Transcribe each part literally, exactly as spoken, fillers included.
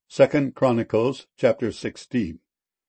Second Chronicles chapter sixteen.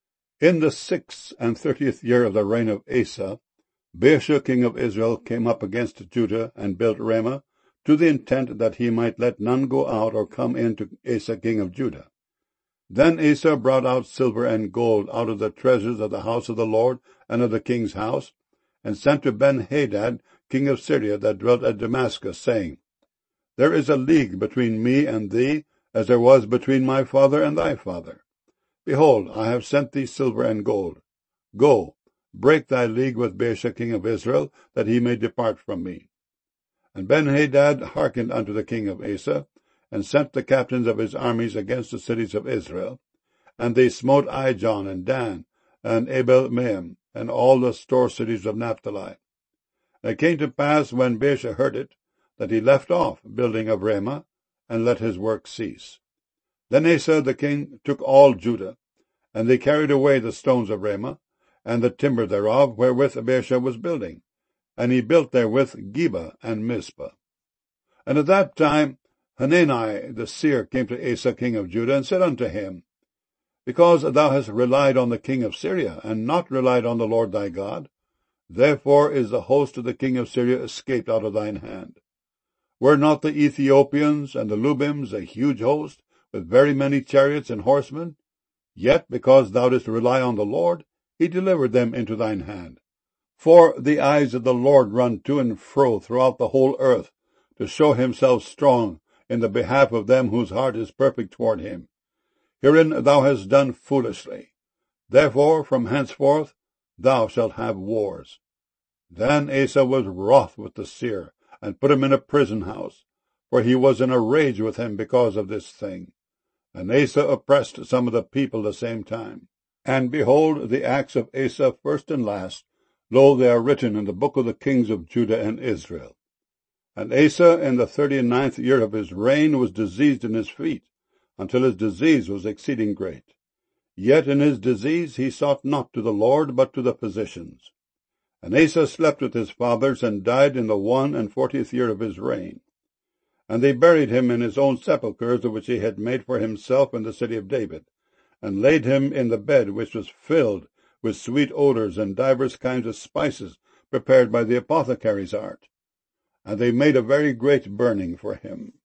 In the sixth and thirtieth year of the reign of Asa, Baasha king of Israel came up against Judah and built Ramah, to the intent that he might let none go out or come in to Asa king of Judah. Then Asa brought out silver and gold out of the treasures of the house of the Lord and of the king's house, and sent to Ben-Hadad king of Syria that dwelt at Damascus, saying, There is a league between me and thee, as there was between my father and thy father. Behold, I have sent thee silver and gold. Go, break thy league with Baasha king of Israel, that he may depart from me. And Ben-Hadad hearkened unto the king of Asa, and sent the captains of his armies against the cities of Israel. And they smote Ijon and Dan, and Abel-maim, and all the store cities of Naphtali. And it came to pass, when Baasha heard it, that he left off building of Ramah, and let his work cease. Then Asa the king took all Judah, and they carried away the stones of Ramah, and the timber thereof, wherewith Baasha was building. And he built therewith Geba and Mizpah. And at that time Hanani the seer came to Asa king of Judah, and said unto him, Because thou hast relied on the king of Syria, and not relied on the Lord thy God, therefore is the host of the king of Syria escaped out of thine hand. Were not the Ethiopians and the Lubims a huge host, with very many chariots and horsemen? Yet, because thou didst rely on the Lord, he delivered them into thine hand. For the eyes of the Lord run to and fro throughout the whole earth, to show himself strong in the behalf of them whose heart is perfect toward him. Herein thou hast done foolishly. Therefore from henceforth thou shalt have wars. Then Asa was wroth with the seer, and put him in a prison house, for he was in a rage with him because of this thing. And Asa oppressed some of the people the same time. And behold, the acts of Asa first and last, lo, they are written in the book of the kings of Judah and Israel. And Asa in the thirty and ninth year of his reign was diseased in his feet, until his disease was exceeding great. Yet in his disease he sought not to the Lord, but to the physicians. And Asa slept with his fathers, and died in the one and fortieth year of his reign. And they buried him in his own sepulchres, which he had made for himself in the city of David, and laid him in the bed which was filled with sweet odors and divers kinds of spices prepared by the apothecary's art. And they made a very great burning for him.